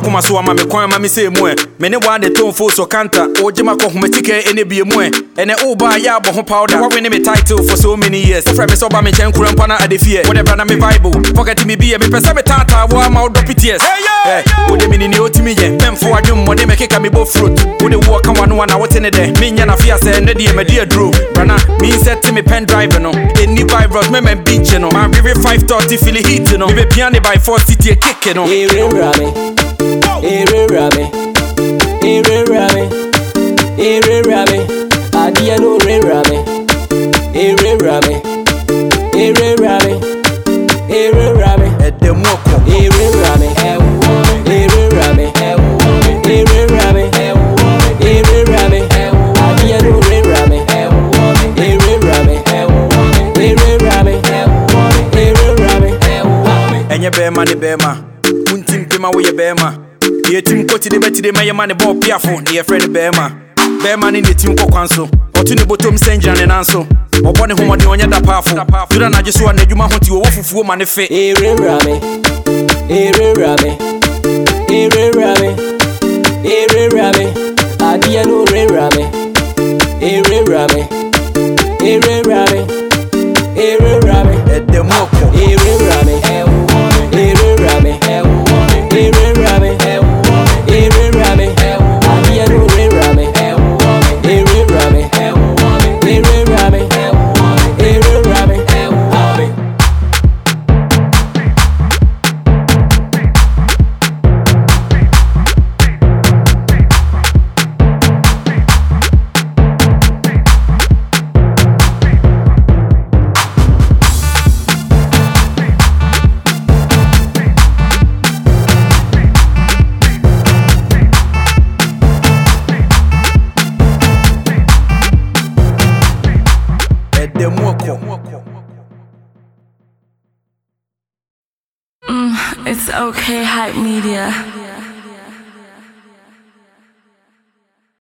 kuma so ama me kwan ma me say mu e me ne wa de ton fo so kanta o jema ko humatike ene bie mu e ene o ba ya bo ho powder wo win me title for so many years friend me so ba me chen kura mpa na adefie whatever na me bible pocket me bie me pesa me tata wo ama o dopitiers wo de me ni otimi ye memfo adwum mo de me keka me bo fruit wo de wo kan wano na wote ne de me nya na fia se ne de me de adro brana me set me pen drive no any virus me beach no my river 530 feel heat no me be piano by 4 city kick no Rami adia no Rami edemoko Rami adia no enye bema ne bema untim pema wo ye bema ye tim koti de beti de ma ye ma ne bo piafo ne ye friend bema bema ne tim kokwan so otu ne botom senjira ne nanso obone homode onye da paafo dura na jeso na adwuma ho ti wo fufuo ma ne fe Rami adia no Rami edemoko It's okay, Hype Media.